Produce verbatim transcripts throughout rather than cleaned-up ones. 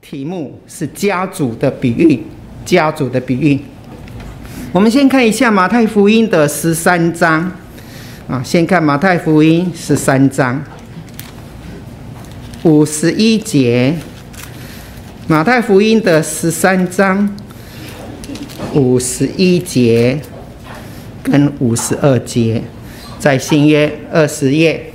题目是家族的比喻，家族的比喻。我们先看一下马太福音的十三章啊，先看马太福音十三章五十一节，马太福音的十三章五十一节跟五十二节，在新约二十页，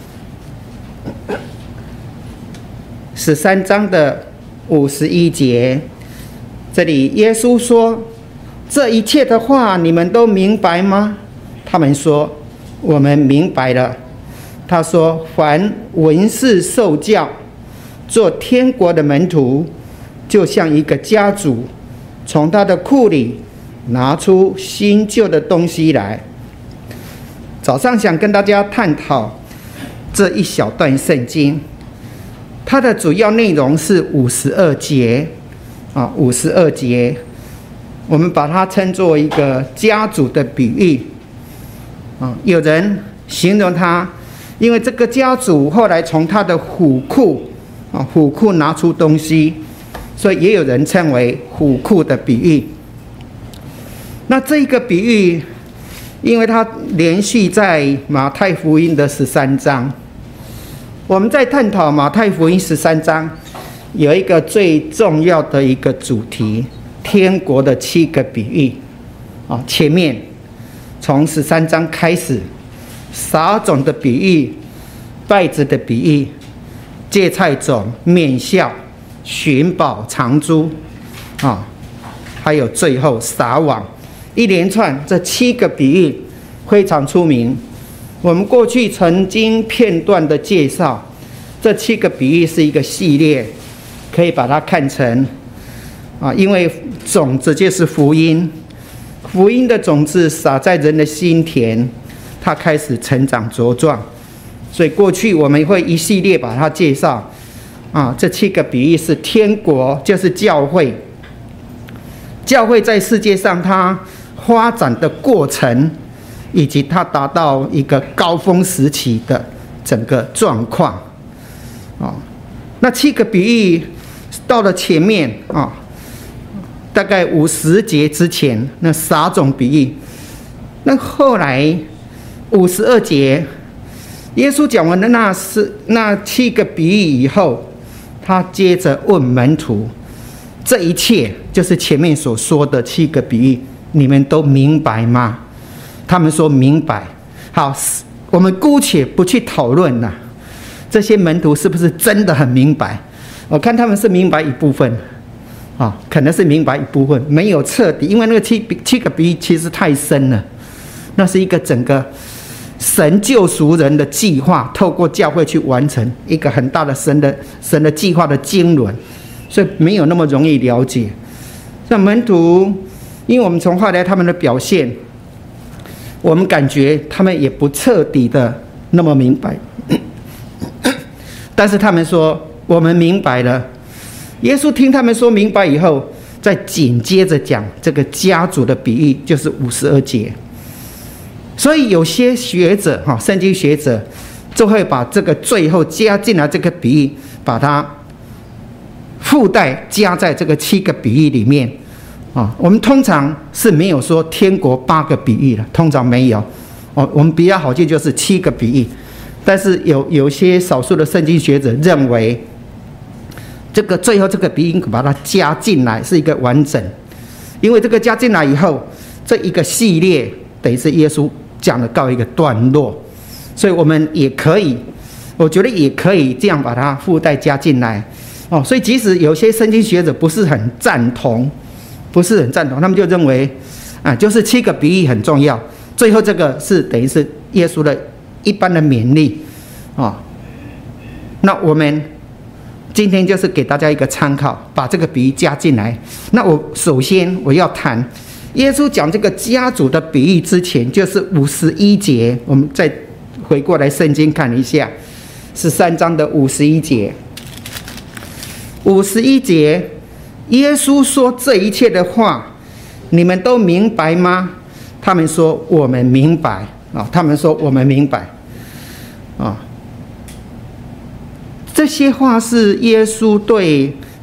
十三章的五十一节，这里耶稣说：“这一切的话你们都明白吗？”他们说：“我们明白了。”他说：“凡文士受教，做天国的门徒，就像一个家主，从他的库里拿出新旧的东西来。”早上想跟大家探讨这一小段圣经，它的主要内容是五十二节啊，五十二节，我们把它称作一个家族的比喻啊。有人形容它，因为这个家族后来从他的虎库啊，虎库拿出东西，所以也有人称为虎库的比喻。那这一个比喻，因为它连续在马太福音的十三章。我们在探讨马太福音十三章有一个最重要的一个主题，天国的七个比喻啊。前面从十三章开始，撒种的比喻、稗子的比喻、芥菜种、面笑、寻宝藏珠啊，还有最后撒网，一连串这七个比喻非常出名。我们过去曾经片段的介绍，这七个比喻是一个系列，可以把它看成啊，因为种子就是福音，福音的种子撒在人的心田，它开始成长茁壮。所以过去我们会一系列把它介绍啊，这七个比喻是天国，就是教会，教会在世界上它发展的过程，以及它达到一个高峰时期的整个状况啊。那七个比喻到了前面啊，大概五十节之前，那撒种比喻，那后来五十二节，耶稣讲完了那是那七个比喻以后，他接着问门徒：这一切就是前面所说的七个比喻，你们都明白吗？他们说明白。好，我们姑且不去讨论了，这些门徒是不是真的很明白？我看他们是明白一部分，啊，可能是明白一部分，没有彻底，因为那个七七个比喻其实太深了，那是一个整个神救赎人的计划，透过教会去完成一个很大的神的神的计划的经纶，所以没有那么容易了解。那门徒，因为我们从后来他们的表现，我们感觉他们也不彻底的那么明白，但是他们说我们明白了。耶稣听他们说明白以后，再紧接着讲这个家族的比喻，就是五十二节。所以有些学者哈，圣经学者就会把这个最后加进来这个比喻，把它附带加在这个七个比喻里面。啊，我们通常是没有说天国八个比喻的，通常没有。哦，我们比较好记就是七个比喻，但是有有些少数的圣经学者认为，这个最后这个比喻把它加进来是一个完整，因为这个加进来以后，这一个系列等于是耶稣讲的告一个段落，所以我们也可以，我觉得也可以这样把它附带加进来。哦，所以即使有些圣经学者不是很赞同。不是很赞同，他们就认为，啊，就是七个比喻很重要，最后这个是等于是耶稣的一般的勉励，啊。那我们今天就是给大家一个参考，把这个比喻加进来。那我首先我要谈耶稣讲这个家族的比喻之前，就是五十一节，我们再回过来圣经看一下，十三章的五十一节，五十一节。耶稣说：“这一切的话，你们都明白吗？”他们说：“我们明白。”啊，他们说：“我们明白。”啊，这些话是耶稣对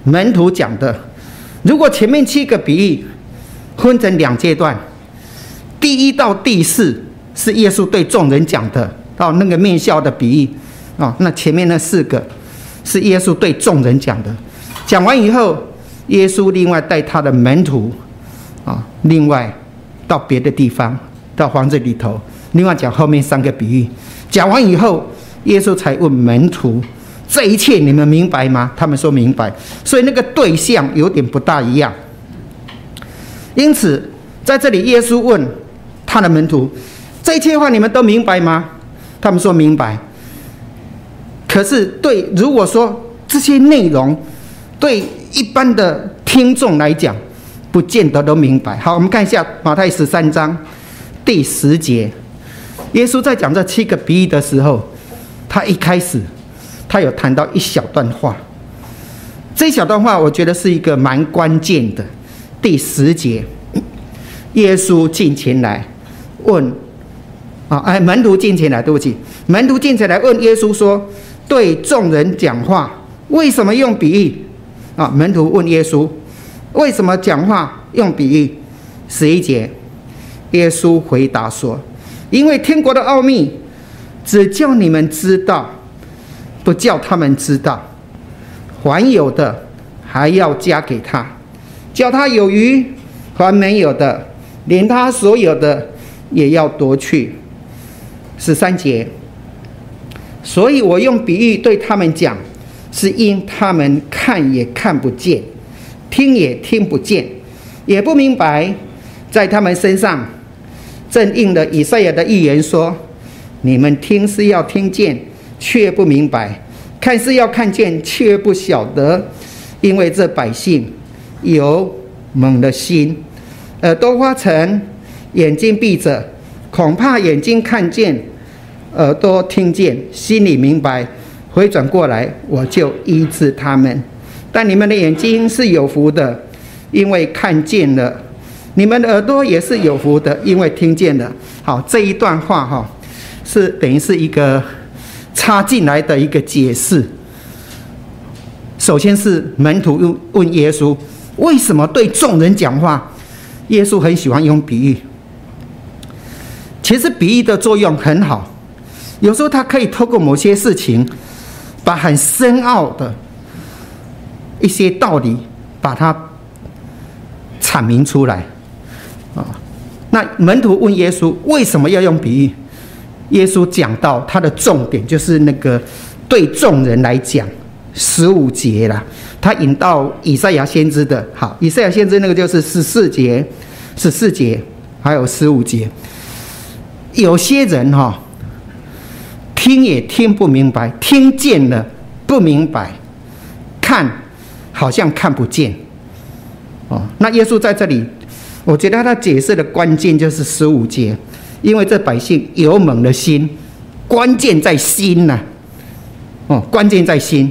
门徒讲的。如果前面七个比喻分成两阶段，第一到第四是耶稣对众人讲的，到那个面笑的比喻啊，那前面那四个是耶稣对众人讲的。讲完以后，耶稣另外带他的门徒啊，另外到别的地方，到房子里头，另外讲后面三个比喻。讲完以后，耶稣才问门徒：这一切你们明白吗？他们说明白。所以那个对象有点不大一样。因此，在这里耶稣问他的门徒：这一切话你们都明白吗？他们说明白。可是对，如果说这些内容对一般的听众来讲，不见得都明白。好，我们看一下马太十三章第十节，耶稣在讲这七个比喻的时候，他一开始他有谈到一小段话，这一小段话我觉得是一个蛮关键的。第十节，耶稣进前来问啊，哎，门徒进前来，对不起，门徒进前来问耶稣说：对众人讲话，为什么用比喻？啊，门徒问耶稣，为什么讲话用比喻？十一节，耶稣回答说：因为天国的奥秘只叫你们知道，不叫他们知道，还有的还要加给他，叫他有余；还没有的，连他所有的也要夺去。十三节，所以我用比喻对他们讲，是因他们看也看不见，听也听不见，也不明白，在他们身上正应了以赛亚的预言说：你们听是要听见，却不明白；看是要看见，却不晓得。因为这百姓有蒙了心，耳朵发沉，眼睛闭着，恐怕眼睛看见，耳朵听见，心里明白，回转过来，我就医治他们。但你们的眼睛是有福的，因为看见了；你们的耳朵也是有福的，因为听见了。好，这一段话哈，是等于是一个插进来的一个解释。首先是门徒问耶稣，为什么对众人讲话？耶稣很喜欢用比喻。其实比喻的作用很好，有时候他可以透过某些事情，把很深奥的一些道理，把它阐明出来。啊，那门徒问耶稣为什么要用比喻？耶稣讲到他的重点就是那个对众人来讲。十五节啦，他引到以赛亚先知的，好，以赛亚先知那个就是十四节、十四节，还有十五节。有些人哈、哦，听也听不明白，听见了不明白，看好像看不见。哦，那耶稣在这里，我觉得他解释的关键就是十五节，因为这百姓有蒙了心，关键在心呐、啊，哦，关键在心。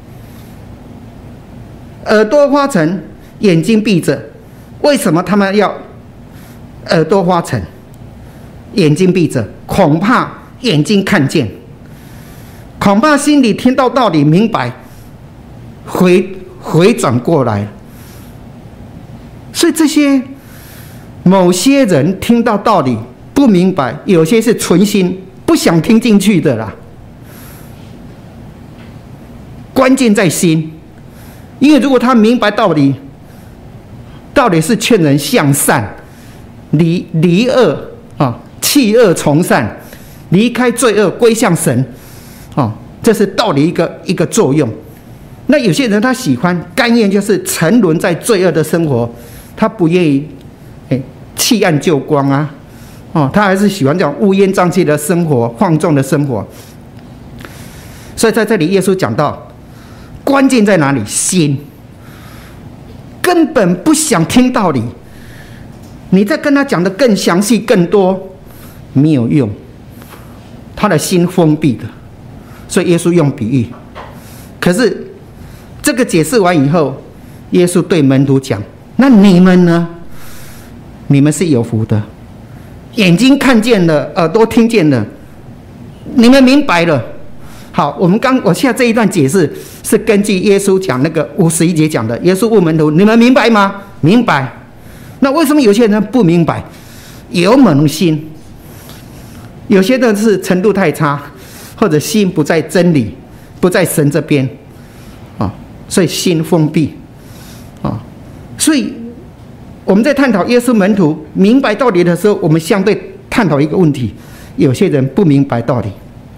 耳朵发沉，眼睛闭着，为什么他们要耳朵发沉，眼睛闭着？恐怕眼睛看见，恐怕心里听到道理明白，回回转过来。所以这些某些人听到道理不明白，有些是存心不想听进去的啦。关键在心。因为如果他明白道理，道理是劝人向善，离离恶啊，弃恶从善，离开罪恶，归向神啊，这是道理一个一个作用。那有些人他喜欢甘愿就是沉沦在罪恶的生活，他不愿意哎弃暗就光啊，哦，他还是喜欢这种乌烟瘴气的生活，放纵的生活。所以在这里，耶稣讲到。关键在哪里？心，根本不想听道理。你再跟他讲的更详细、更多，没有用。他的心封闭的，所以耶稣用比喻。可是这个解释完以后，耶稣对门徒讲：“那你们呢？你们是有福的，眼睛看见了，耳朵听见了，你们明白了。” 好，我们刚我现在这一段解释是根据耶稣讲那个五十一节讲的。耶稣问门徒：“你们明白吗？”明白。那为什么有些人不明白？有蒙心，有些人是程度太差，或者心不在真理，不在神这边啊，所以心封闭啊。所以我们在探讨耶稣门徒明白道理的时候，我们相对探讨一个问题：有些人不明白道理，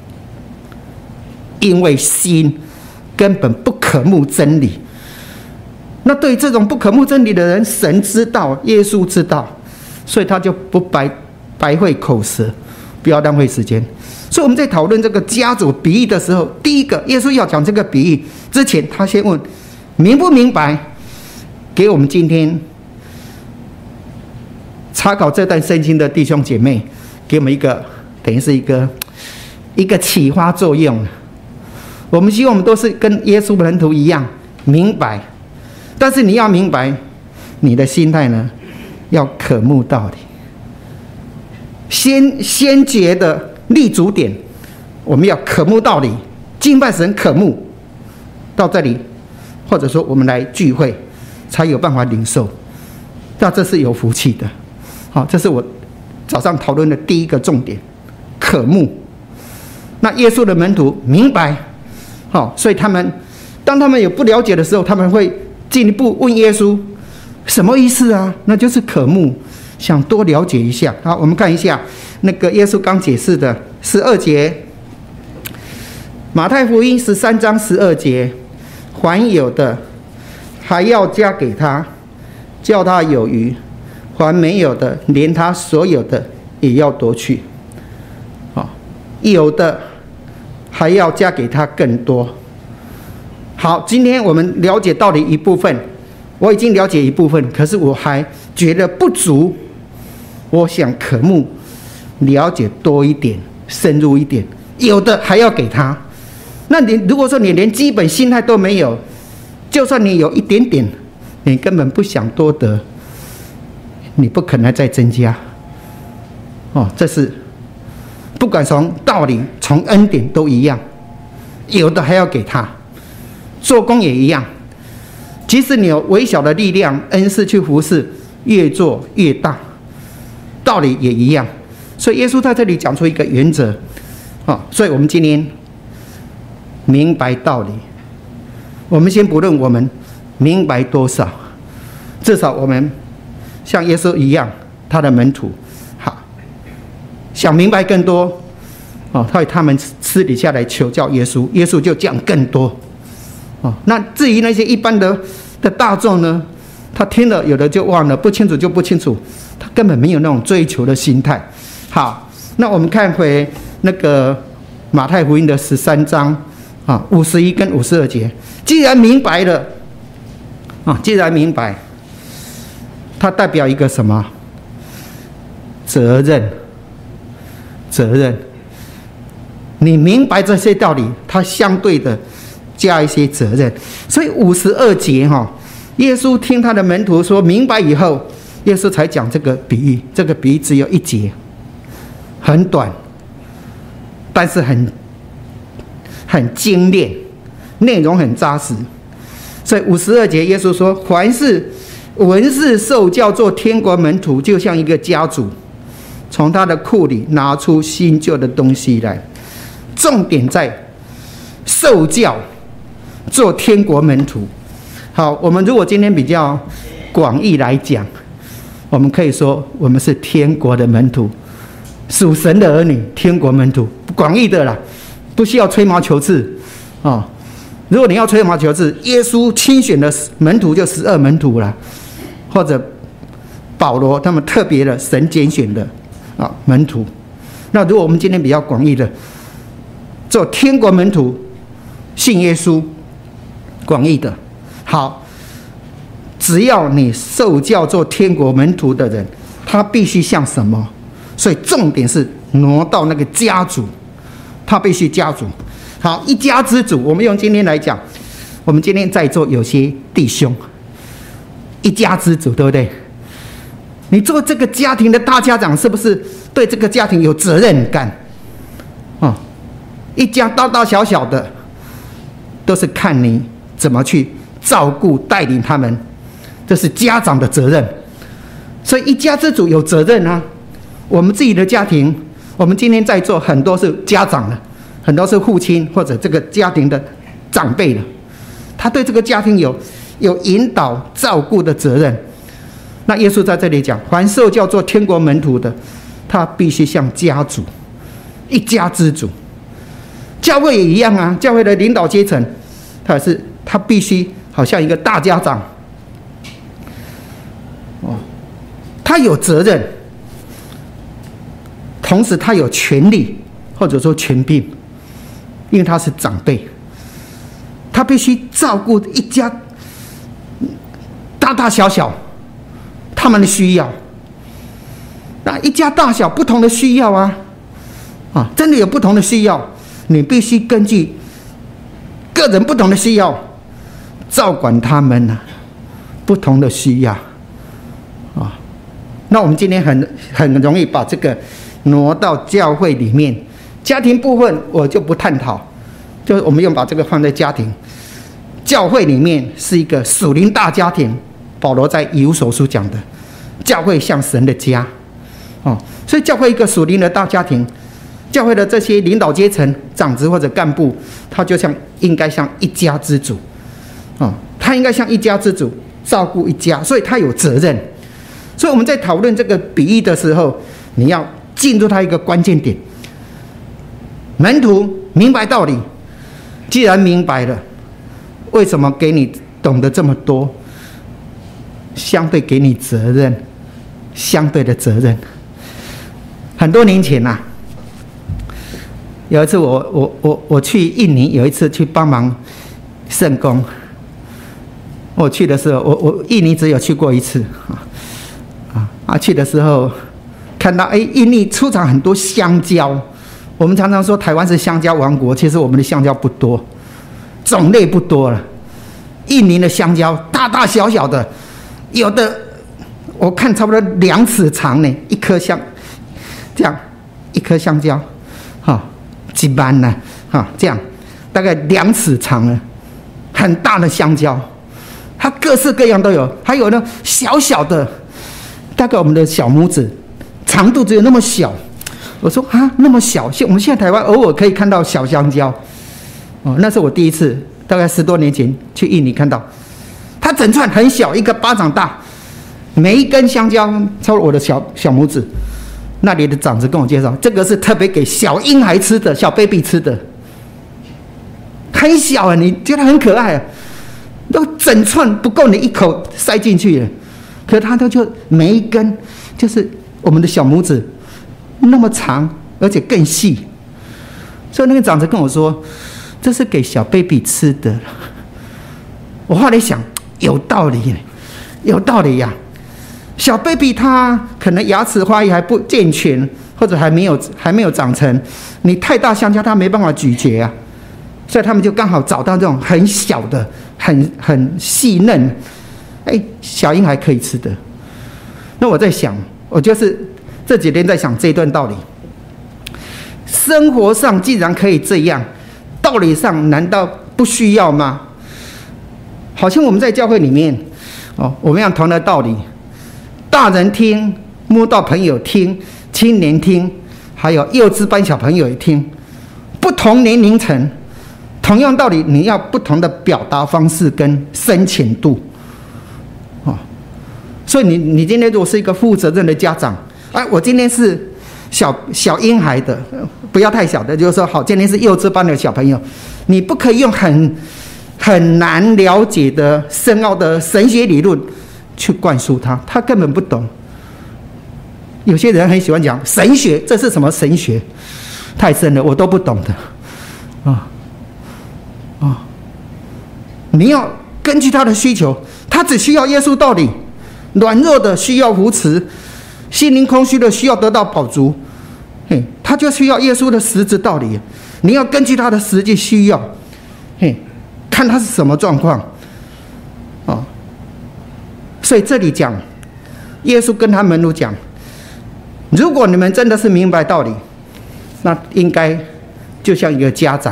因为心根本不渴慕真理。那对于这种不渴慕真理的人，神知道，耶稣知道，所以他就不白白费口舌，不要浪费时间。所以我们在讨论这个家族比喻的时候，第一个，耶稣要讲这个比喻之前，他先问明不明白，给我们今天查考这段圣经的弟兄姐妹，给我们一个等于是一个一个启发作用。我们希望我们都是跟耶稣门徒一样明白，但是你要明白，你的心态呢，要渴慕道理。先先决的立足点，我们要渴慕道理，敬拜神渴慕到这里，或者说我们来聚会，才有办法领受。那这是有福气的。好，这是我早上讨论的第一个重点，渴慕。那耶稣的门徒明白，好，所以他们当他们有不了解的时候，他们会进一步问耶稣什么意思啊？那就是渴慕，想多了解一下。好，我们看一下那个耶稣刚解释的十二节，马太福音十三章十二节，还有的还要加给他，叫他有余；还没有的，连他所有的也要夺去。好，有的还要加给他更多。好，今天我们了解道理一部分，我已经了解一部分，可是我还觉得不足，我想渴慕了解多一点，深入一点，有的还要给他。那你如果说你连基本心态都没有，就算你有一点点，你根本不想多得，你不可能再增加。哦，这是不管从道理、从恩典都一样，有的还要给他。做工也一样，即使你有微小的力量、恩赐去服侍，越做越大，道理也一样。所以耶稣在这里讲出一个原则，哦，所以我们今天明白道理，我们先不论我们明白多少，至少我们像耶稣一样，他的门徒，好，想明白更多，哦，所以他们私底下来求教耶稣，耶稣就讲更多。哦，那至于那些一般的的大众呢，他听了有的就忘了，不清楚就不清楚，他根本没有那种追求的心态。好，那我们看回那个马太福音的十三章啊，五十一跟五十二节，既然明白了啊，既然明白，它代表一个什么？责任，责任。你明白这些道理，它相对的加一些责任。所以五十二节哈，耶稣听他的门徒说明白以后，耶稣才讲这个比喻。这个比喻只有一节，很短，但是很很精炼，内容很扎实。所以五十二节，耶稣说：“凡是文士受教做天国门徒，就像一个家主，从他的库里拿出新旧的东西来。”重点在受教做天国门徒。好，我们如果今天比较广义来讲，我们可以说我们是天国的门徒，属神的儿女，天国门徒，广义的啦，不需要吹毛求疵啊、哦。如果你要吹毛求疵，耶稣亲选的门徒就十二门徒啦，或者保罗他们特别的神拣选的啊、哦、门徒。那如果我们今天比较广义的，做天国门徒，信耶稣，广义的。好，只要你受教做天国门徒的人，他必须像什么？所以重点是挪到那个家族，他必须家族。好，一家之主，我们用今天来讲，我们今天在座有些弟兄，一家之主，对不对？你做这个家庭的大家长，是不是对这个家庭有责任感？哦， 一家大大小小的，都是看你怎么去照顾带领他们，这是家长的责任。所以一家之主有责任啊。我们自己的家庭，我们今天在座很多是家长了，很多是父亲或者这个家庭的长辈了，他对这个家庭有有引导照顾的责任。那耶稣在这里讲，凡受叫做天国门徒的，他必须像家主，一家之主。教会也一样啊，教会的领导阶层，他也是他必须好像一个大家长，哦，他有责任，同时他有权利或者说权柄，因为他是长辈，他必须照顾一家大大小小他们的需要。那一家大小不同的需要啊，啊，真的有不同的需要，你必须根据个人不同的需要照管他们啊，不同的需要啊。那我们今天很很容易把这个挪到教会里面，家庭部分我就不探讨，就是我们用把这个放在家庭。教会里面是一个属灵大家庭，保罗在以弗所书讲的，教会像神的家，哦，所以教会一个属灵的大家庭，教会的这些领导阶层、长子或者干部，他就像应该像一家之主，哦，他应该像一家之主照顾一家，所以他有责任。所以我们在讨论这个比喻的时候，你要进入他一个关键点。门徒明白道理，既然明白了，为什么给你懂得这么多？相对给你责任，相对的责任。很多年前啊，有一次我我我我去印尼，有一次去帮忙圣工。我去的时候，我我印尼只有去过一次啊啊！去的时候看到，哎，印尼出产很多香蕉。我们常常说台湾是香蕉王国，其实我们的香蕉不多，种类不多了。印尼的香蕉大大小小的，有的我看差不多两尺长呢，一颗香，这样一颗香蕉，哈，几般呢，哈，这样大概两尺长了，很大的香蕉，它各式各样都有，还有呢小小的，大概我们的小拇指长度只有那么小。我说啊，那么小，我们现在台湾偶尔可以看到小香蕉，哦，那是我第一次，大概十多年前去印尼看到，它整串很小，一个巴掌大，每一根香蕉超过我的小小拇指。那里的长子跟我介绍，这个是特别给小婴孩吃的，小 baby 吃的，很小啊，你觉得很可爱啊，都整串不够你一口塞进去了，可它都就每一根就是我们的小拇指那么长，而且更细。所以那个长子跟我说，这是给小 baby 吃的。我后来想，有道理，有道理呀、啊。小 baby 他可能牙齿发育还不健全，或者还没有还没有长成，你太大香蕉他没办法咀嚼啊，所以他们就刚好找到这种很小的、很很细嫩，哎，小婴孩可以吃的。那我在想，我就是这几天在想这一段道理。生活上既然可以这样，道理上难道不需要吗？好像我们在教会里面，哦，我们有同样的道理。大人听，慕道朋友听，青年听，还有幼稚班小朋友也听，不同年龄层，同样道理，你要不同的表达方式跟深浅度，哦，所以你你今天如果是一个负责任的家长，哎，我今天是小小婴孩的，不要太小的，就是说好，今天是幼稚班的小朋友，你不可以用很很难了解的深奥的神学理论去灌输他，他根本不懂。有些人很喜欢讲神学，这是什么神学？太深了，我都不懂的。啊、哦、啊、哦！你要根据他的需求，他只需要耶稣道理，软弱的需要扶持，心灵空虚的需要得到饱足。嘿，他就需要耶稣的实质道理。你要根据他的实际需要，嘿，看他是什么状况。哦。所以这里讲，耶稣跟他门徒讲，如果你们真的是明白道理，那应该就像一个家长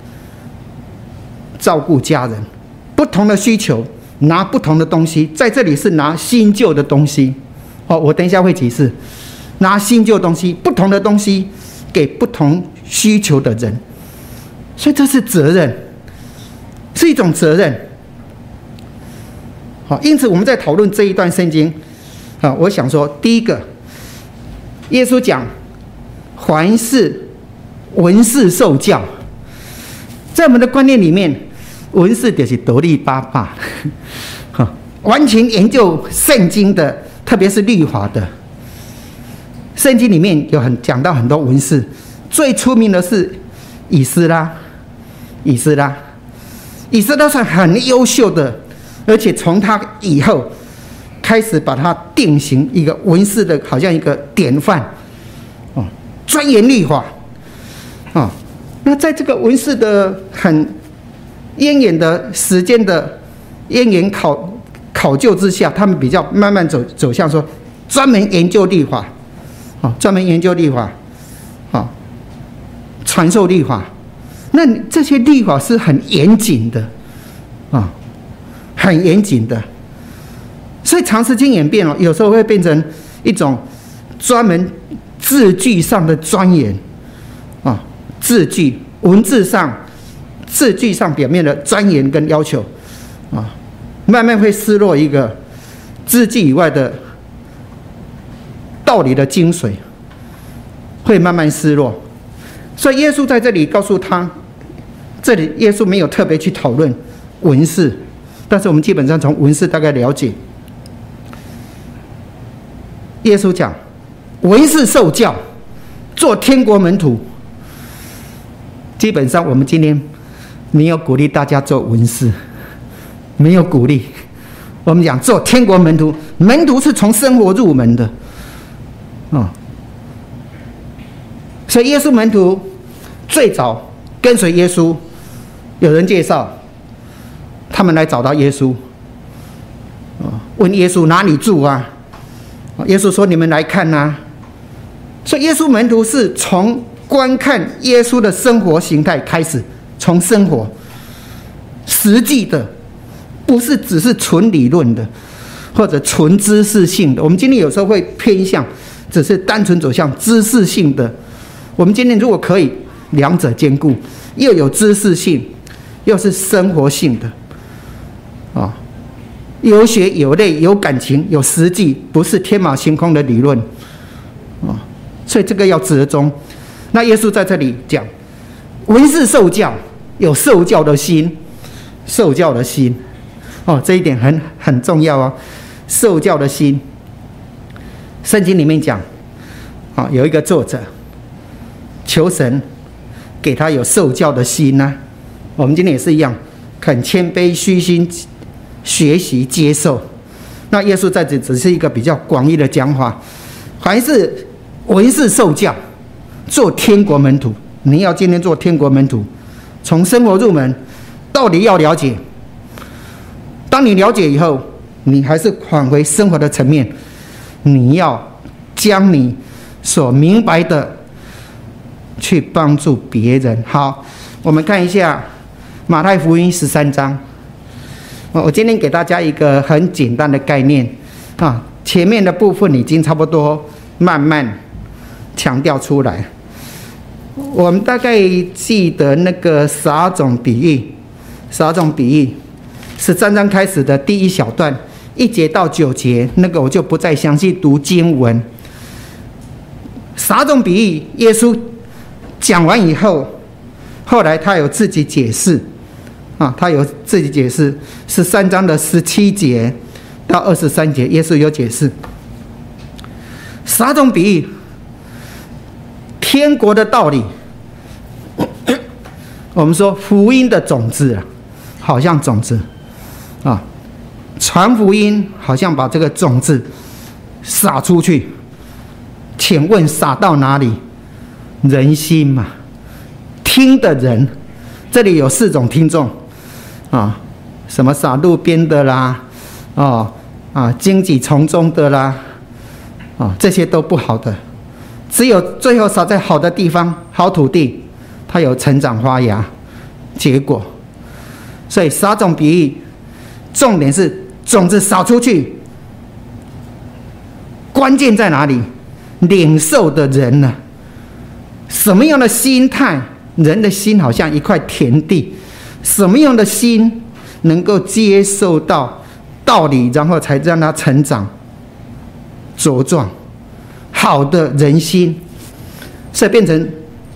照顾家人，不同的需求拿不同的东西，在这里是拿新旧的东西。哦，我等一下会解释，拿新旧东西，不同的东西给不同需求的人，所以这是责任，是一种责任。好，因此我们在讨论这一段圣经啊，我想说，第一个，耶稣讲，凡是文士受教，在我们的观念里面，文士就是得力巴巴，完全研究圣经的，特别是律法的。圣经里面有很讲到很多文士，最出名的是以斯拉，以斯拉，以斯拉是很优秀的，而且从他以后开始把他定型一个文士的，好像一个典范，哦，钻研律法，哦，那在这个文士的很渊源的时间的渊源考考究之下，他们比较慢慢走走向说专门研究律法。啊，专门研究律法，啊，传授律法，那这些律法是很严谨的，啊，很严谨的，所以长时间演变了，有时候会变成一种专门字句上的钻研，啊，字句文字上字句上表面的钻研跟要求，啊，慢慢会失落一个字句以外的道理的精髓，会慢慢失落。所以耶稣在这里告诉他，这里耶稣没有特别去讨论文士，但是我们基本上从文士大概了解，耶稣讲文士受教做天国门徒，基本上我们今天没有鼓励大家做文士，没有鼓励，我们讲做天国门徒，门徒是从生活入门的，哦，所以耶稣门徒最早跟随耶稣，有人介绍，他们来找到耶稣，问耶稣哪里住啊？耶稣说：“你们来看啊。”所以耶稣门徒是从观看耶稣的生活形态开始，从生活实际的，不是只是纯理论的或者纯知识性的。我们今天有时候会偏向只是单纯走向知识性的，我们今天如果可以两者兼顾，又有知识性又是生活性的，啊，有血有泪有感情有实际，不是天马行空的理论，啊，所以这个要折中。那耶稣在这里讲文士受教，有受教的心，受教的心，哦，这一点很很重要哦，受教的心。圣经里面讲，啊，有一个作者求神给他有受教的心呢，啊。我们今天也是一样，肯谦卑虚心学习接受。那耶稣在这只是一个比较广义的讲法，凡是文士受教，做天国门徒。你要今天做天国门徒，从生活入门，道理要了解。当你了解以后，你还是返回生活的层面，你要将你所明白的去帮助别人。好，我们看一下马太福音十三章。我今天给大家一个很简单的概念啊，前面的部分已经差不多慢慢强调出来。我们大概记得那个十二种比喻，十二种比喻，十三章开始的第一小段，一节到九节，那个我就不再详细读经文。十二种比喻，耶稣讲完以后，后来他有自己解释，啊，他有自己解释。十三章的十七节到二十三节，耶稣有解释。十二种比喻，天国的道理，我们说福音的种子啊，好像种子啊，传福音好像把这个种子撒出去。请问撒到哪里？人心嘛。听的人，这里有四种听众啊，什么撒路边的啦，哦啊，荆棘丛中的啦，啊，这些都不好的。只有最后撒在好的地方、好土地， 它有成长发芽结果。所以撒种比喻重点是种子撒出去，关键在哪里？领受的人呢？什么样的心态？人的心好像一块田地，什么样的心能够接受到道理，然后才让它成长茁壮？好的人心，所以变成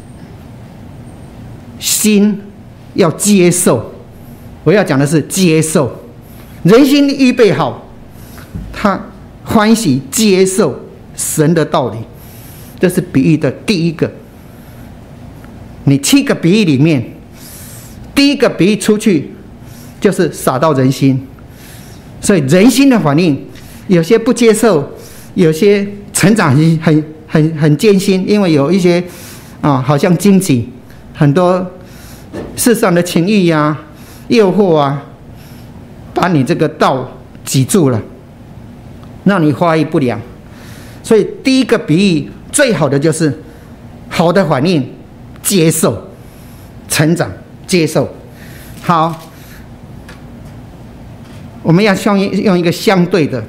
心要接受。我要讲的是接受，人心预备好，他欢喜接受神的道理。这是比喻的第一个。你七个比喻里面，第一个比喻出去就是撒到人心，所以人心的反应，有些不接受，有些成长很很很很艰辛，因为有一些啊，好像荆棘，很多世上的情欲呀、啊、诱惑啊，把你这个道挤住了，让你发育不良。所以第一个比喻最好的就是好的反应。接受、成长、接受。好，我们要用一个相对的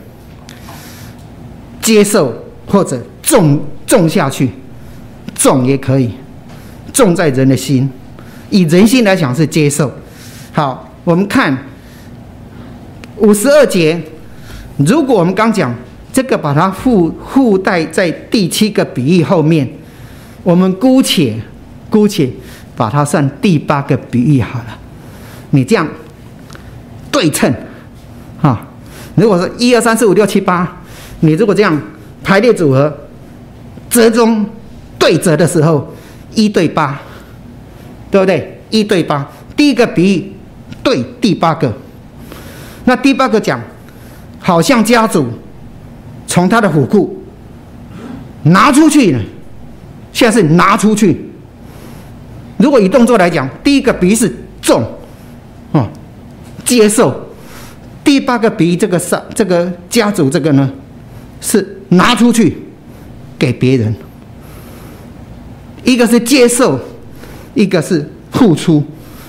接受，或者种种下去，种也可以，种在人的心。以人心来讲是接受。好，我们看五十二节，如果我们刚讲这个，把它附附带在第七个比喻后面，我们姑且。姑且把它算第八个比喻好了。你这样对称啊，如果是一二三四五六七八，你如果这样排列组合，折中对折的时候，一对八，对不对？一对八，第一个比喻对第八个。那第八个讲，好像家主从他的府库拿出去了，现在是拿出去。如果以动作来讲，第一个比喻是种，哦，接受；第八个比喻这个上这个家族这个呢，是拿出去给别人。一个是接受，一个是付出。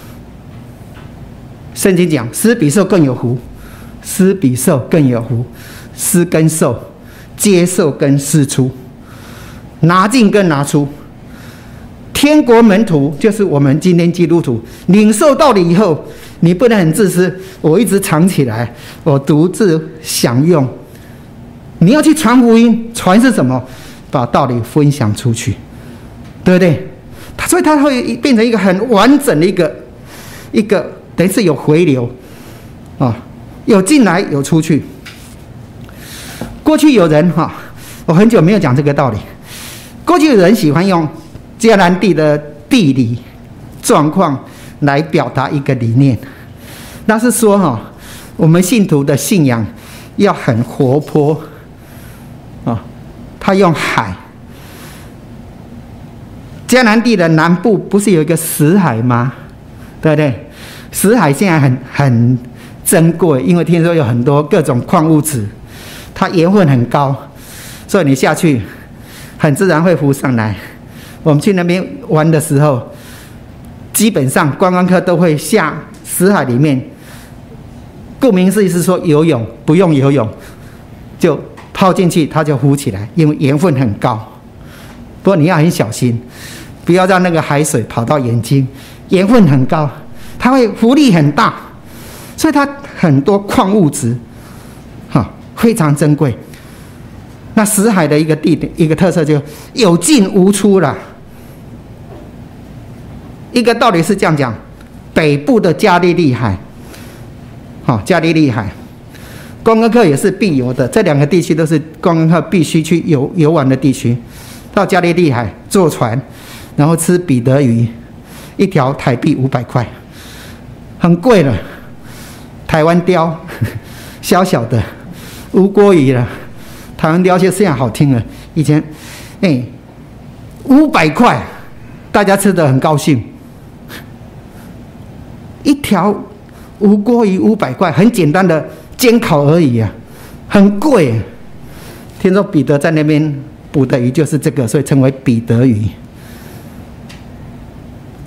圣经讲，施比受更有福，施比受更有福，施跟受，接受跟施出，拿进跟拿出。天国门徒就是我们今天基督徒领受道理以后，你不能很自私，我一直藏起来，我独自享用。你要去传福音，传是什么？把道理分享出去，对不对？所以它会变成一个很完整的一个一个，等于是有回流啊，有进来有出去。过去有人哈，我很久没有讲这个道理。过去有人喜欢用迦南地的地理状况来表达一个理念，那是说哈，我们信徒的信仰要很活泼啊。他用海，迦南地的南部不是有一个死海吗？对不对？死海现在很很珍贵，因为听说有很多各种矿物质，它盐分很高，所以你下去很自然会浮上来。我们去那边玩的时候，基本上观光客都会下死海里面。顾名思义是说游泳，不用游泳就泡进去，它就浮起来，因为盐分很高。不过你要很小心，不要让那个海水跑到眼睛，盐分很高，它会浮力很大，所以它很多矿物质，哈，非常珍贵。那死海的一个地点一个特色就有进无出了。一个道理是这样讲，北部的加利利海，好，加利利海，观光客也是必游的，这两个地区都是观光客必须去游游玩的地区。到加利利海坐船，然后吃彼得鱼，一条台币五百块，很贵了。台湾鲷，小小的无锅鱼了。台湾鲷就现在好听了，以前，哎，五百块，大家吃得很高兴。一条无锅鱼五百块，很简单的煎烤而已啊，很贵。听说彼得在那边捕的鱼就是这个，所以称为彼得鱼。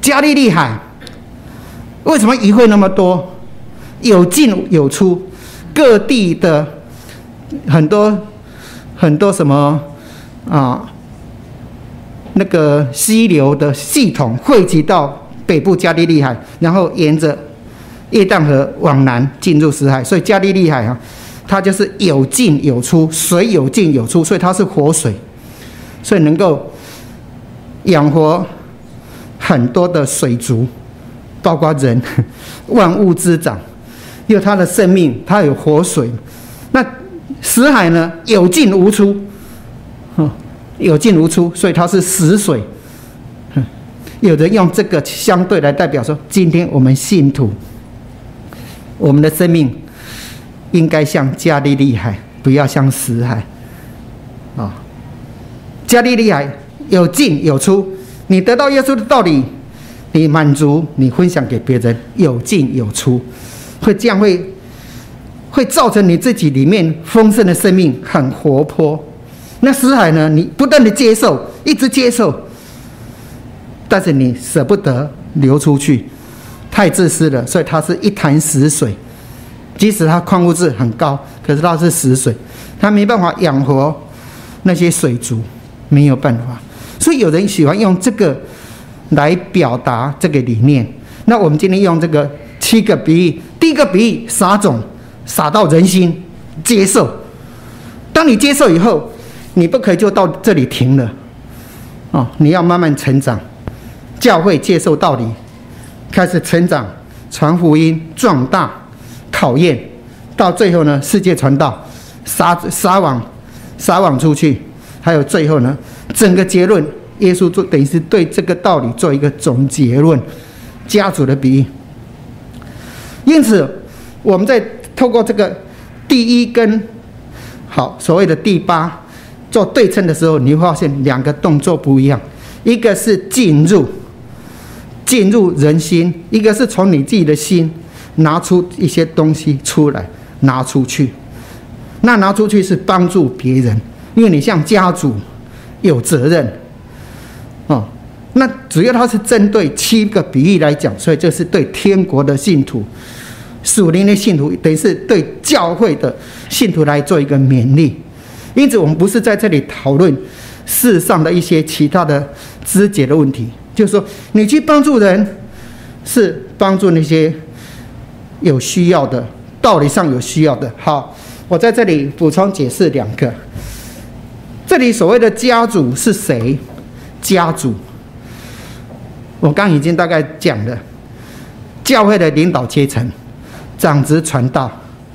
加利利海为什么鱼会那么多？有进有出，各地的很多很多什么啊，那个溪流的系统汇集到北部加利利海，然后沿着约旦河往南进入死海。所以加利利海啊，它就是有进有出，水有进有出，所以它是活水，所以能够养活很多的水族，包括人，万物之长。因为它的生命，它有活水。那死海呢，有进无出，有进无出，所以它是死水。有人用这个相对来代表说，今天我们信徒，我们的生命应该像加利利海，不要像死海。啊，加利利海有进有出，你得到耶稣的道理，你满足，你分享给别人，有进有出。会这样会会造成你自己里面丰盛的生命很活泼。那死海呢？你不断的接受，一直接受，但是你舍不得流出去，太自私了，所以它是一潭死水。即使它矿物质很高，可是它是死水，它没办法养活那些水族，没有办法。所以有人喜欢用这个来表达这个理念。那我们今天用这个七个比喻。第一个比喻，撒种，撒到人心，接受。当你接受以后，你不可以就到这里停了，哦，你要慢慢成长。教会接受道理，开始成长，传福音，壮大，考验，到最后呢，世界传道，撒撒网，撒网出去，还有最后呢，整个结论，耶稣做等于是对这个道理做一个总结论，家族的比喻。因此，我们在透过这个第一跟好所谓的第八做对称的时候，你会发现两个动作不一样，一个是进入进入人心，一个是从你自己的心拿出一些东西出来拿出去。那拿出去是帮助别人，因为你像家族有责任哦。那主要它是针对七个比喻来讲，所以这是对天国的信徒、属灵的信徒，等于是对教会的信徒来做一个勉励。因此，我们不是在这里讨论世上的一些其他的枝节的问题，就是说，你去帮助人，是帮助那些有需要的，道理上有需要的。好，我在这里补充解释两个。这里所谓的家族是谁？家族。我刚已经大概讲了，教会的领导阶层，长子传道，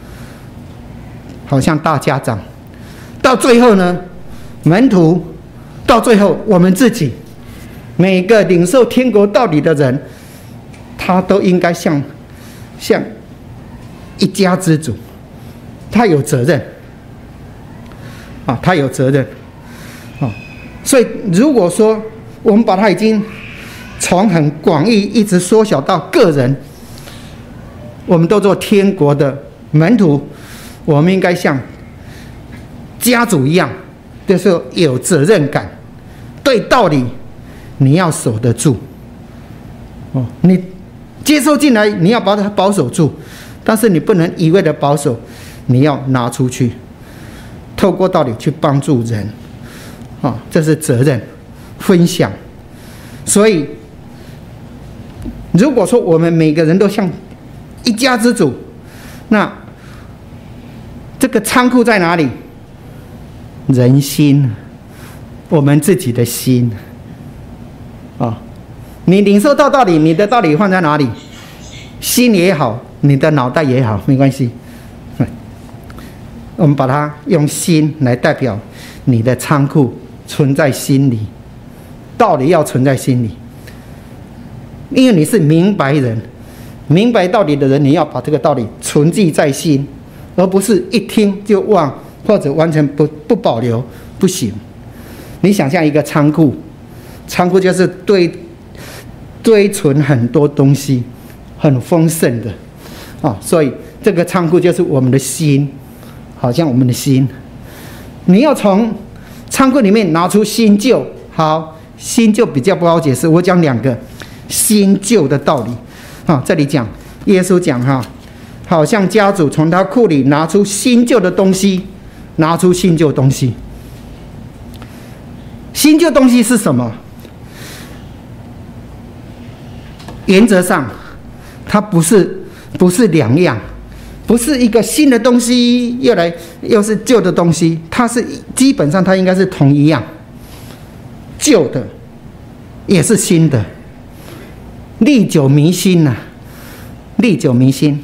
好像大家长，到最后呢，门徒，到最后我们自己，每个领受天国道理的人，他都应该像像一家之主，他有责任啊，他有责任啊，所以如果说我们把他已经从很广义一直缩小到个人，我们都做天国的门徒，我们应该像家族一样，就是有责任感，对道理你要守得住。哦，你接受进来，你要把它保守住，但是你不能一味的保守，你要拿出去，透过道理去帮助人。啊、哦，这是责任分享。所以如果说我们每个人都像一家之主，那这个仓库在哪里？人心，我们自己的心啊、哦！你领受到道理，你的道理放在哪里？心也好，你的脑袋也好，没关系。我们把它用心来代表你的仓库，存在心里，道理要存在心里。因为你是明白人，明白道理的人，你要把这个道理存记在心，而不是一听就忘，或者完全不不保留，不行。你想象一个仓库，仓库就是堆堆存很多东西，很丰盛的啊、哦，所以这个仓库就是我们的心，好像我们的心，你要从仓库里面拿出新旧。好，新旧比较不好解释，我讲两个。 新旧的道理。啊，这里讲耶稣讲哈，好像家主从他库里拿出新旧的东西，拿出新旧东西。新旧东西是什么？原则上，它不是不是两样，不是一个新的东西又来又是旧的东西，它是基本上它应该是同一样，旧的也是新的，历久弥新呐、啊，历久弥新。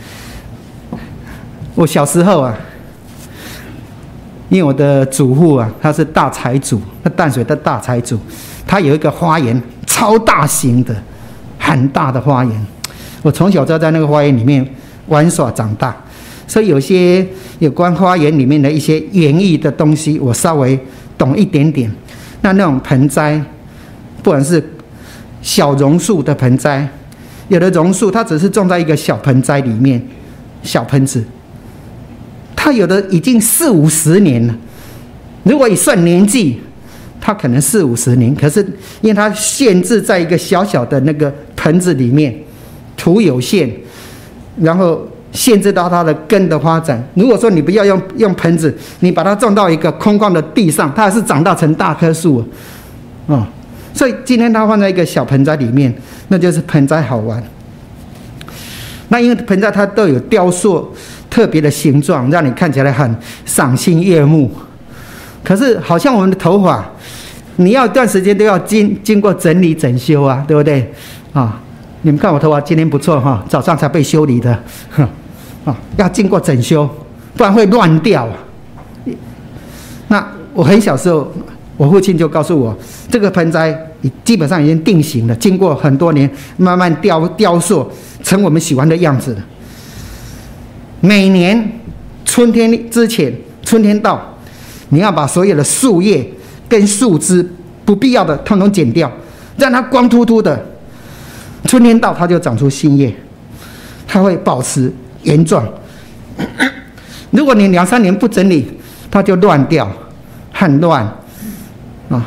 我小时候啊，因为我的祖父啊，他是大财主，那淡水的大财主，他有一个花园，超大型的。很大的花园，我从小就在那个花园里面玩耍长大，所以有些有关花园里面的一些园艺的东西，我稍微懂一点点。那那种盆栽，不管是小榕树的盆栽，有的榕树它只是种在一个小盆栽里面，小盆子，它有的已经四五十年了。如果一算年纪，它可能四五十年，可是因为它限制在一个小小的那个盆子里面，土有限，然后限制到它的根的发展。如果说你不要用用盆子，你把它种到一个空旷的地上，它还是长大成大棵树哦。所以今天它放在一个小盆栽里面，那就是盆栽好玩。那因为盆栽它都有雕塑特别的形状，让你看起来很赏心悦目。可是好像我们的头发，你要一段时间都要经经过整理整修啊，对不对啊？你们看我头发今天不错哈，早上才被修理的，啊，要经过整修，不然会乱掉。那我很小时候，我父亲就告诉我，这个盆栽基本上已经定型了，经过很多年慢慢雕雕塑成我们喜欢的样子了。每年春天之前，春天到。你要把所有的树叶跟树枝不必要的统统剪掉，让它光秃秃的。春天到，它就长出新叶，它会保持原状。如果你两三年不整理，它就乱掉，很乱啊。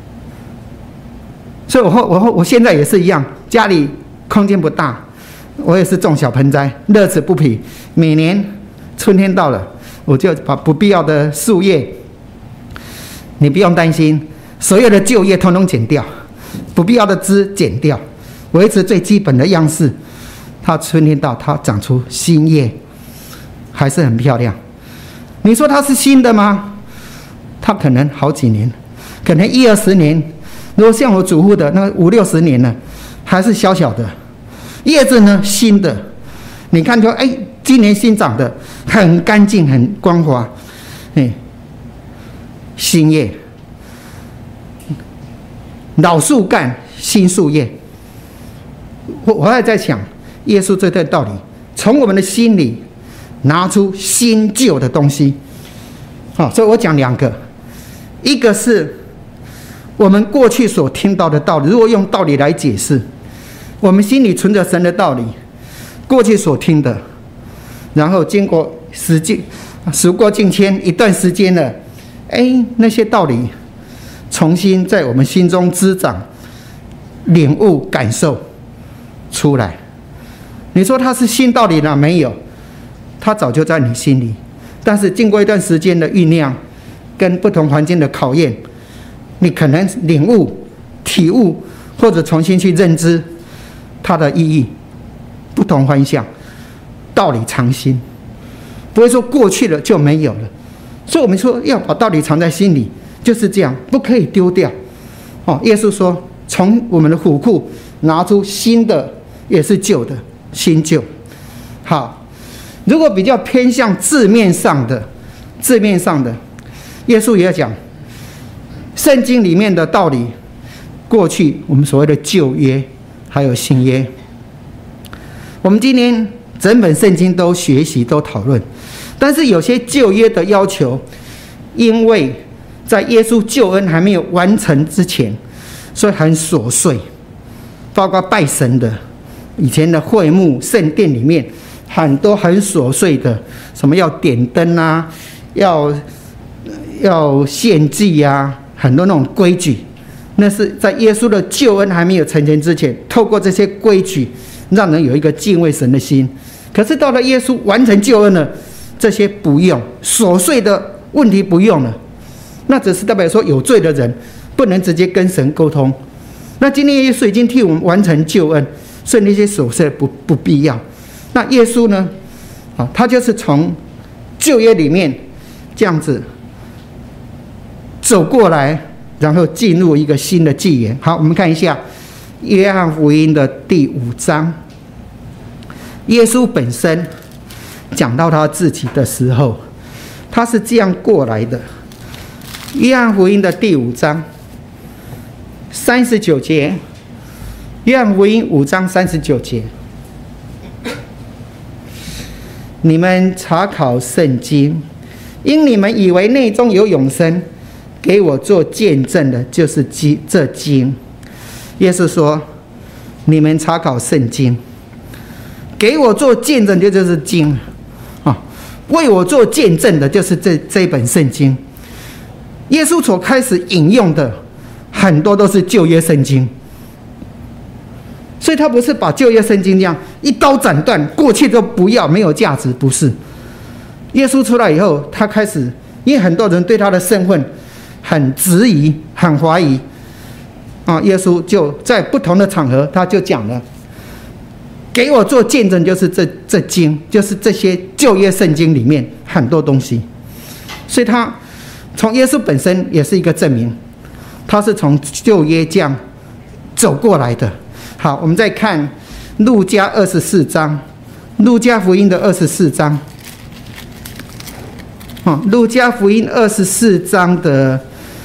所以我我我现在也是一样，家里空间不大，我也是种小盆栽，乐此不疲。每年春天到了，我就把不必要的树叶。你不用担心，所有的旧叶统统剪掉，不必要的枝剪掉，维持最基本的样式。它春天到，它长出新叶，还是很漂亮。你说它是新的吗？它可能好几年，可能一二十年。如果像我祖父的那五六十年了，还是小小的叶子呢，新的。你看说，哎，今年新长的，很干净，很光滑，哎。新叶，老树干，新树叶。我我还在想，耶稣这段道理，从我们的心里拿出新旧的东西。好，所以我讲两个，一个是我们过去所听到的道理，如果用道理来解释，我们心里存着神的道理，过去所听的，然后经过时间时过境迁一段时间了。哎，那些道理重新在我们心中滋长、领悟、感受出来。你说它是新道理呢？没有，它早就在你心里。但是经过一段时间的酝酿，跟不同环境的考验，你可能领悟、体悟，或者重新去认知它的意义，不同方向，道理藏心，不会说过去了就没有了。所以我们说要把道理藏在心里，就是这样，不可以丢掉。哦，耶稣说，从我们的虎库拿出新的，也是旧的，新旧。好，如果比较偏向字面上的，字面上的，耶稣也要讲，圣经里面的道理，过去我们所谓的旧约，还有新约。我们今天整本圣经都学习，都讨论。但是有些旧约的要求，因为在耶稣救恩还没有完成之前，所以很琐碎，包括拜神的，以前的会幕圣殿里面很多很琐碎的，什么要点灯啊，要要献祭啊，很多那种规矩那是在耶稣的救恩还没有成全之前，透过这些规矩，让人有一个敬畏神的心。可是到了耶稣完成救恩了，这些不用，琐碎的问题不用了。那只是代表说，有罪的人不能直接跟神沟通。那今天耶稣已经替我们完成救恩，所以那些琐碎不不必要。那耶稣呢？啊，他就是从旧约里面这样子走过来，然后进入一个新的纪元。好，我们看一下约翰福音的第五章，耶稣本身讲到他自己的时候，他是这样过来的。约翰福音的第五章三十九节，约翰福音五章三十九节，你们查考圣经，因你们以为内中有永生，给我做见证的就是这经。耶稣说，你们查考圣经，给我做见证的就是经啊，为我做见证的就是这这一本圣经。耶稣所开始引用的很多都是旧约圣经，所以他不是把旧约圣经这样一刀斩断，过去都不要，没有价值，不是。耶稣出来以后，他开始，因为很多人对他的身份很质疑、很怀疑啊，耶稣就在不同的场合，他就讲了，给我做见证，就是这这经，就是这些旧约圣经里面很多东西。所以他从耶稣本身也是一个证明，他是从旧约这样走过来的。好，我们再看路加二十四章，路加福音的二十四章，哦，路加福音二十四章的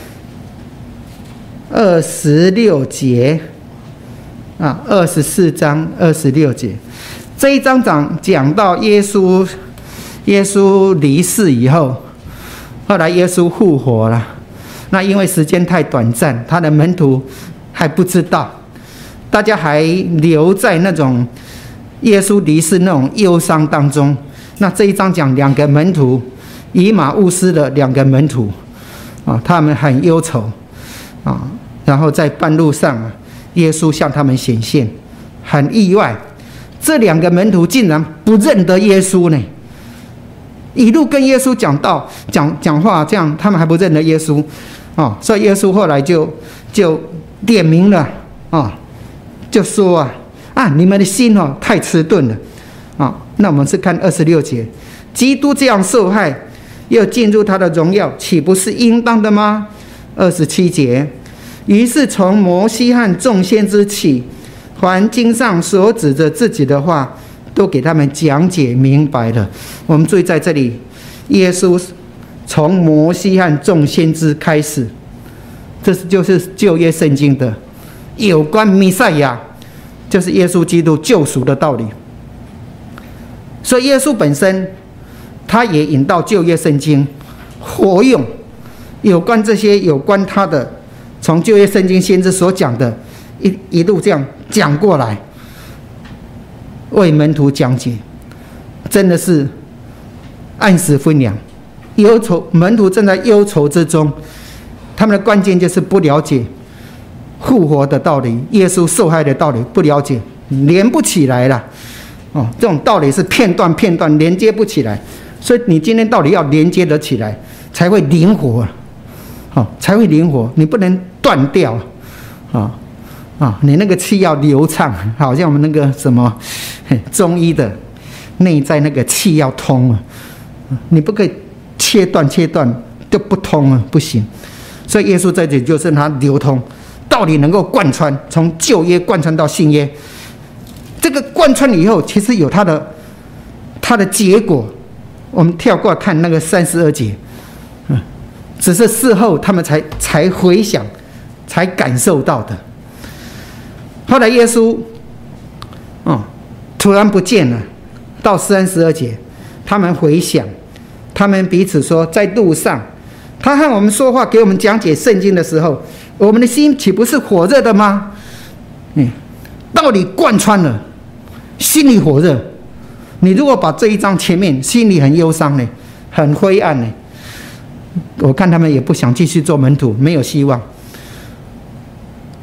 二十六节啊，二十四章二十六节，这一章讲讲到耶稣，耶稣离世以后，后来耶稣复活了。那因为时间太短暂，他的门徒还不知道，大家还留在那种耶稣离世那种忧伤当中。那这一章讲两个门徒，以马忤斯的两个门徒啊，他们很忧愁啊。然后在半路上，耶稣向他们显现，很意外，这两个门徒竟然不认得耶稣呢。一路跟耶稣讲道、讲讲话，这样他们还不认得耶稣啊，所以耶稣后来就就点名了啊，就说啊啊，你们的心哦太迟钝了啊。那我们是看二十六节，基督这样受害，又进入他的荣耀，岂不是应当的吗？二十七节，于是从摩西和众先知起，凡经上所指着自己的话，都给他们讲解明白了。我们注意在这里，耶稣从摩西和众先知开始，这就是旧约圣经的有关弥赛亚，就是耶稣基督救赎的道理。所以耶稣本身他也引到旧约圣经，活用有关这些有关他的，从旧约圣经先知所讲的，一一路这样讲过来，为门徒讲解，真的是按时分粮。忧愁，门徒正在忧愁之中，他们的关键就是不了解复活的道理，耶稣受害的道理不了解，连不起来了。哦，这种道理是片段片段连接不起来，所以你今天道理要连接得起来，才会灵活，哦，才会灵活，你不能断掉，啊、哦、啊，你那个气要流畅，好像我们那个什么中医的内在那个气要通啊，你不可以切断切断就不通了，不行。所以耶稣在这里就是他流通，道理能够贯穿，从旧约贯穿到新约。这个贯穿以后，其实有它的它的结果。我们跳过来看那个三十二节，嗯，只是事后他们才才回想，才感受到的。后来耶稣，哦，突然不见了，到三十二节，他们回想，他们彼此说，在路上，他和我们说话，给我们讲解圣经的时候，我们的心岂不是火热的吗？嗯，道理贯穿了。心里火热，你如果把这一章前面心里很忧伤呢，很灰暗呢，我看他们也不想继续做门徒，没有希望。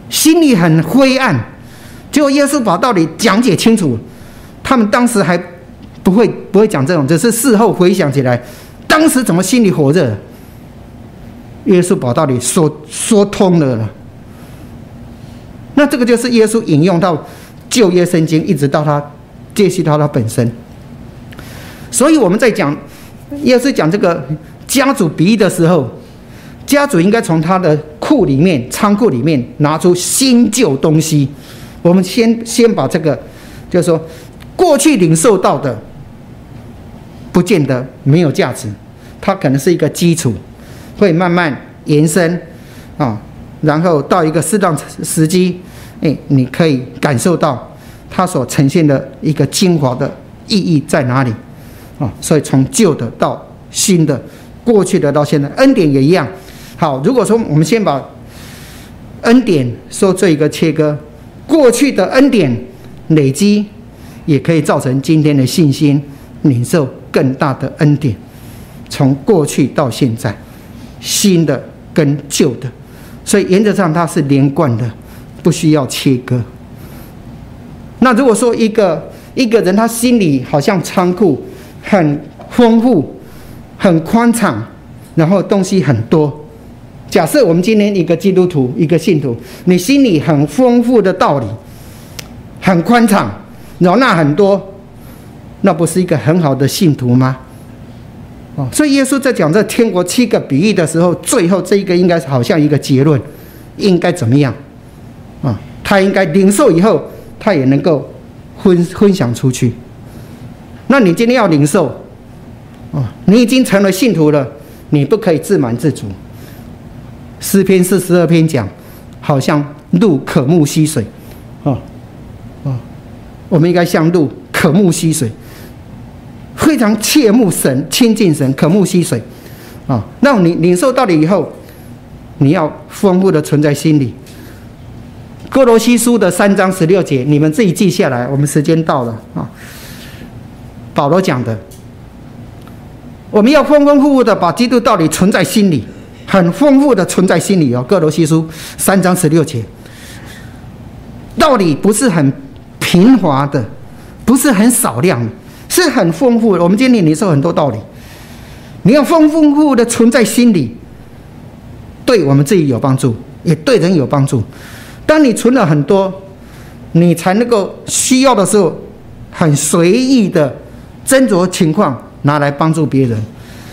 心里很灰暗。结果耶稣把道理讲解清楚，他们当时还不会不会讲这种，只是事后回想起来，当时怎么心里火热？耶稣把道理说说通了了。那这个就是耶稣引用到旧约圣经，一直到他接续到他本身。所以我们在讲耶稣讲这个家主比喻的时候，家主应该从他的库里面、仓库里面拿出新旧东西。我们先先把这个，就是说过去领受到的，不见得没有价值，它可能是一个基础，会慢慢延伸啊，然后到一个适当时机，哎，你可以感受到它所呈现的一个精华的意义在哪里啊？所以从旧的到新的，过去的到现在，恩典也一样。好，如果说我们先把恩典说做一个切割，过去的恩典累积，也可以造成今天的信心，领受更大的恩典。从过去到现在，新的跟旧的，所以原则上它是连贯的，不需要切割。那如果说一个一个人他心里好像仓库很丰富、很宽敞，然后东西很多。假设我们今天一个基督徒、一个信徒，你心里很丰富的道理，很宽敞，容纳很多，那不是一个很好的信徒吗？哦，所以耶稣在讲这天国七个比喻的时候，最后这一个应该好像一个结论，应该怎么样？啊、哦，他应该领受以后，他也能够分分享出去。那你今天要领受，哦，你已经成了信徒了，你不可以自满自足。诗篇四十二篇讲，好像鹿渴慕溪水，哦哦，我们应该像鹿渴慕溪水，非常切慕神、亲近神、渴慕溪水啊。那你领受道理以后，你要丰富的存在心里。哥罗西书的三章十六节，你们自己记下来。我们时间到了啊。保罗讲的，我们要丰丰富富的把基督道理存在心里。很丰富的存在心里哦，哥罗西书三章十六节，道理不是很平滑的，不是很少量的，是很丰富的。我们今天领受很多道理，你要丰丰富富的存在心里，对我们自己有帮助，也对人有帮助。当你存了很多，你才能够需要的时候，很随意的斟酌情况拿来帮助别人。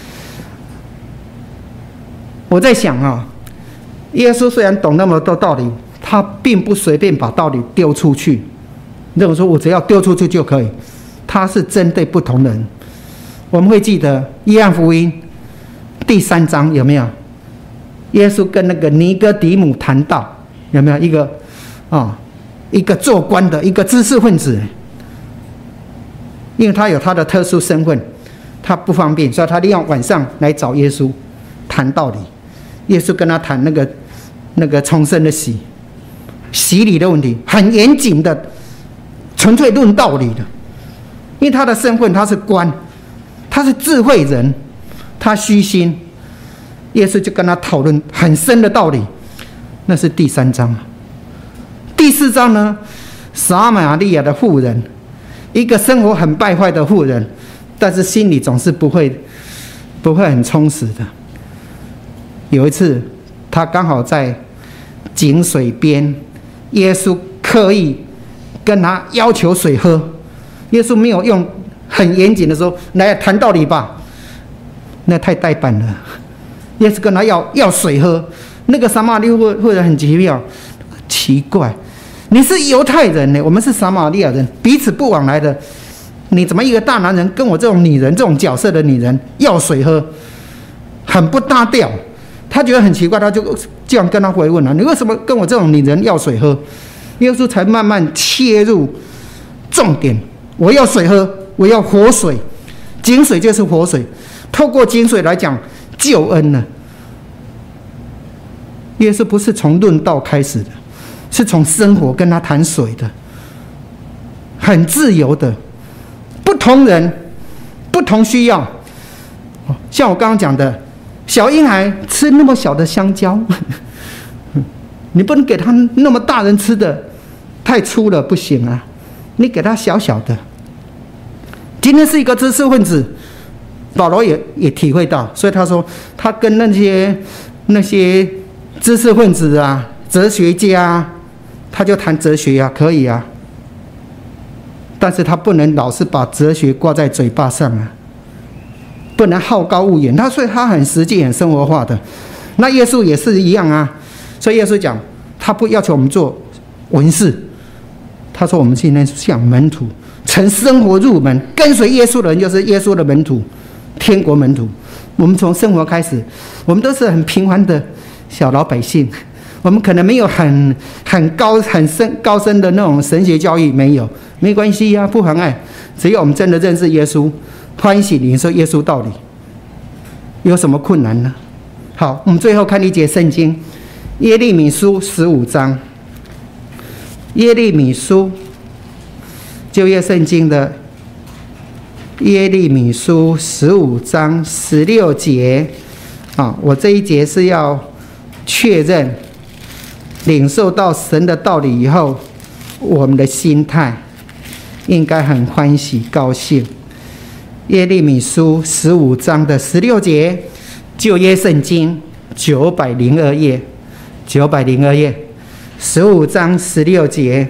我在想啊，耶稣虽然懂那么多道理，他并不随便把道理丢出去，认为说我只要丢出去就可以。他是针对不同人。我们会记得约翰福音第三章有没有？耶稣跟那个尼哥底母谈道，有没有一个啊、哦，一个做官的一个知识分子，因为他有他的特殊身份，他不方便，所以他利用晚上来找耶稣谈道理。耶稣跟他谈那个那个重生的洗洗礼的问题，很严谨的，纯粹论道理的。因为他的身份，他是官，他是智慧人，他虚心。耶稣就跟他讨论很深的道理，那是第三章。第四章呢，撒玛利亚的妇人，一个生活很败坏的妇人，但是心里总是不会不会很充实的。有一次，他刚好在井水边，耶稣刻意跟他要求水喝，耶稣没有用很严谨的说来谈道理吧，那太呆板了。耶稣跟他要要水喝，那个撒玛利亚妇人很奇妙，奇怪，你是犹太人呢，我们是撒玛利亚人，彼此不往来的，你怎么一个大男人跟我这种女人这种角色的女人要水喝，很不搭调。他觉得很奇怪，他就这样跟他回问了：“你为什么跟我这种女人要水喝？”耶稣才慢慢切入重点：我要水喝，我要活水，井水就是活水，透过井水来讲救恩呢。耶稣不是从论道开始的，是从生活跟他谈水的，很自由的，不同人不同需要。像我刚刚讲的。小婴孩吃那么小的香蕉， 你不能给他那么大人吃的，太粗了不行啊，你给他小小的。今天是一个知识分子，保罗也也体会到，所以他说他跟那些那些知识分子啊、哲学家啊，他就谈哲学啊，可以啊，但是他不能老是把哲学挂在嘴巴上啊，不能好高骛远。他所以他很实际、很生活化的。那耶稣也是一样啊，所以耶稣讲，他不要求我们做文士，他说我们现在像门徒。从生活入门，跟随耶稣的人就是耶稣的门徒，天国门徒。我们从生活开始，我们都是很平凡的小老百姓，我们可能没有很很高很深高深的那种神学教育，没有，没关系呀、啊，不妨碍。只要我们真的认识耶稣，欢喜领受耶稣道理，有什么困难呢？好，我们最后看一节圣经，耶利米书十五章，耶利米书。旧约圣经的耶利米书十五章十六节啊，我这一节是要确认领受到神的道理以后，我们的心态应该很欢喜高兴。耶利米书十五章的十六节，旧约圣经九百零二页，九百零二页，十五章十六节。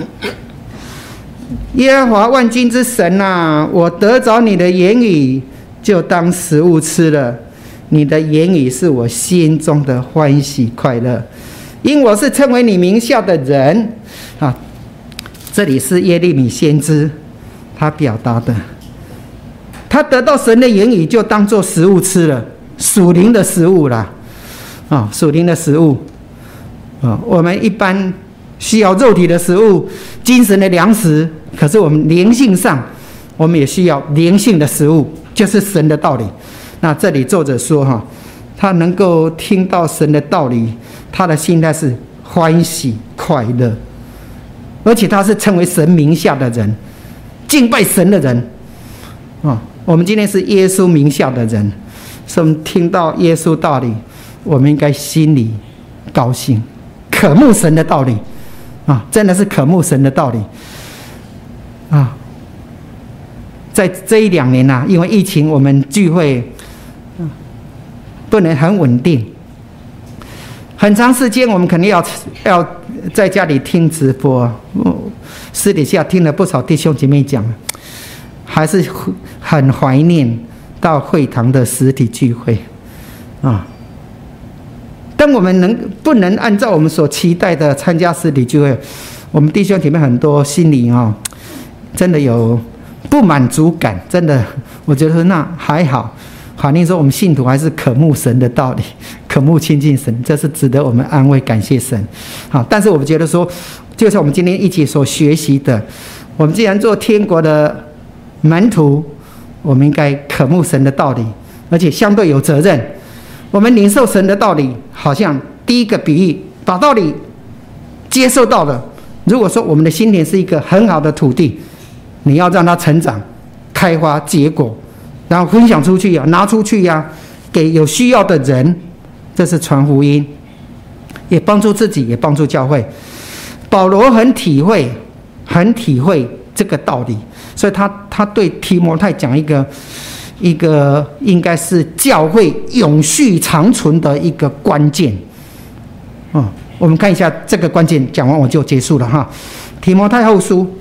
耶和华万军之神啊，我得着你的言语，就当食物吃了。你的言语是我心中的欢喜快乐，因我是称为你名下的人啊。这里是耶利米先知他表达的，他得到神的言语就当作食物吃了，属灵的食物啦，啊，属灵的食物啊。我们一般需要肉体的食物、精神的粮食，可是我们灵性上，我们也需要灵性的食物，就是神的道理。那这里作者说哈，他能够听到神的道理，他的心态是欢喜快乐，而且他是称为神名下的人，敬拜神的人啊。我们今天是耶稣名下的人，所以我们听到耶稣道理，我们应该心里高兴，渴慕神的道理。啊，真的是渴慕神的道理啊！在这一两年啊，因为疫情，我们聚会不能很稳定，很长时间我们肯定要要在家里听直播，私底下听了不少弟兄姐妹讲，还是很怀念到会堂的实体聚会啊。当我们能不能按照我们所期待的参加实体聚会，我们弟兄姐妹很多心里哦，真的有不满足感。真的，我觉得那还好，反正说我们信徒还是渴慕神的道理，渴慕亲近神，这是值得我们安慰感谢神。好，但是我们觉得说，就像我们今天一起所学习的，我们既然做天国的门徒，我们应该渴慕神的道理，而且相对有责任。我们领受神的道理，好像第一个比喻，把道理接受到了。如果说我们的心田是一个很好的土地，你要让它成长、开花、结果，然后分享出去呀、啊，拿出去呀、啊，给有需要的人，这是传福音，也帮助自己，也帮助教会。保罗很体会，很体会这个道理，所以他他对提摩太讲一个。一个应该是教会永续长存的一个关键，哦，我们看一下这个关键，讲完我就结束了哈。提摩太后书，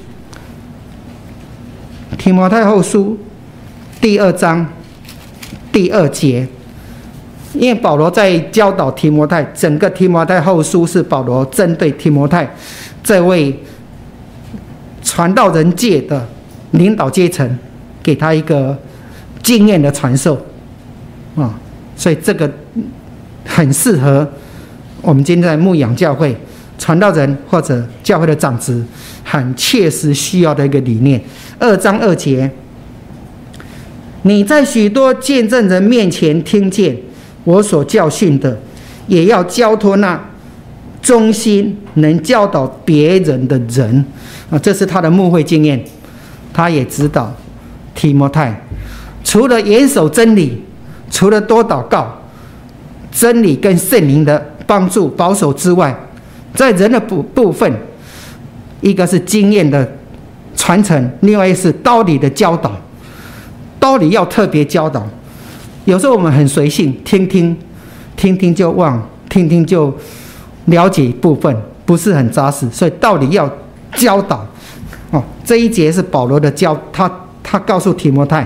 提摩太后书第二章第二节，因为保罗在教导提摩太，整个提摩太后书是保罗针对提摩太这位传道人界的领导阶层，给他一个经验的传授啊，所以这个很适合我们今天在牧养教会传道人或者教会的长子很切实需要的一个理念。二章二节，你在许多见证人面前听见我所教训的，也要交托那忠心能教导别人的人啊，这是他的牧会经验。他也指导提摩太，除了严守真理，除了多祷告，真理跟圣灵的帮助保守之外， 在人的部部分，一个是经验的传承，另外一个是道理的教导。道理要特别教导，有时候我们很随性，听听听听就忘，听听就了解部分，不是很扎实，所以道理要教导。哦，这一节是保罗的教，他他告诉提摩太，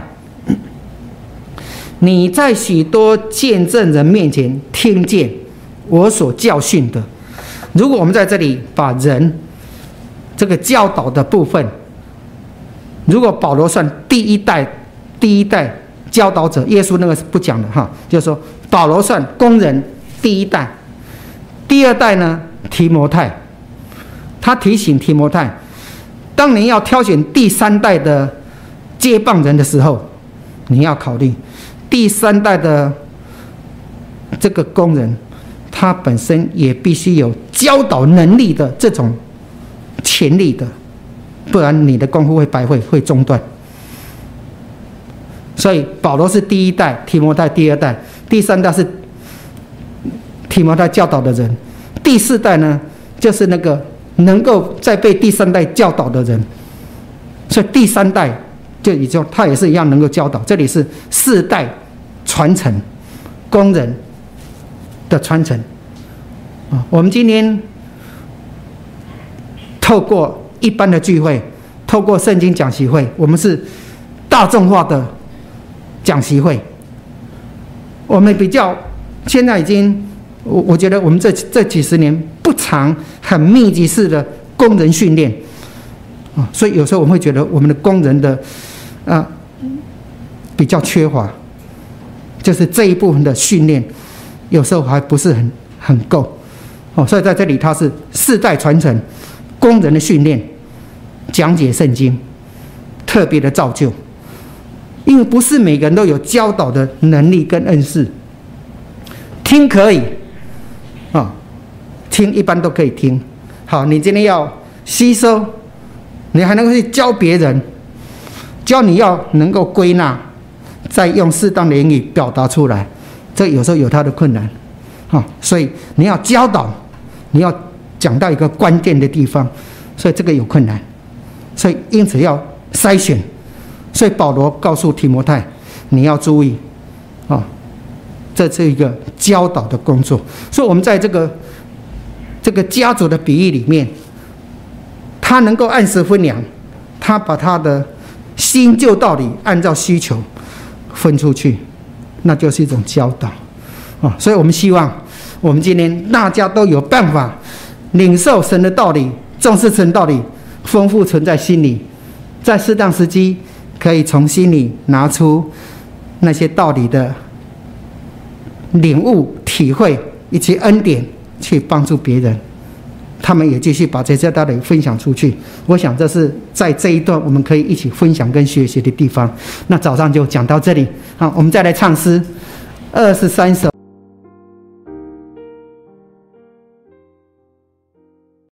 你在许多见证人面前听见我所教训的。如果我们在这里把人这个教导的部分，如果保罗算第一代第一代教导者，耶稣那个是不讲的哈，就是说保罗算工人第一代，第二代呢提摩太，他提醒提摩太，当你要挑选第三代的接棒人的时候，你要考虑第三代的这个工人，他本身也必须有教导能力的这种潜力的，不然你的功夫会白费，会中断。所以保罗是第一代，提摩太第二代，第三代是提摩太教导的人，第四代呢就是那个能够再被第三代教导的人。所以第三代就也就他也是一样能够教导。这里是四代传承，工人的传承。我们今天透过一般的聚会，透过圣经讲习会，我们是大众化的讲习会。我们比较现在已经，我我觉得我们这这几十年不常很密集式的工人训练啊，所以有时候我们会觉得我们的工人的啊比较缺乏，就是这一部分的训练有时候还不是很很够哦，所以在这里它是世代传承，工人的训练，讲解圣经，特别的造就。因为不是每个人都有教导的能力跟恩赐，听可以啊、哦，听一般都可以听。好，你今天要吸收，你还能够去教别人，教你要能够归纳，再用适当的言语表达出来，这有时候有它的困难啊、哦，所以你要教导，你要讲到一个关键的地方，所以这个有困难，所以因此要筛选。所以保罗告诉提摩太，你要注意啊、哦，这是一个教导的工作。所以我们在这个这个家族的比喻里面，他能够按时分粮，他把他的新旧道理按照需求分出去，那就是一种教导啊、哦。所以我们希望我们今天大家都有办法领受神的道理，重视神道理，丰富存在心里，在适当时机可以从心里拿出那些道理的领悟、体会以及恩典，去帮助别人，他们也继续把这些道理分享出去。我想这是在这一段我们可以一起分享跟学习的地方。那早上就讲到这里，好，我们再来唱诗二十三首。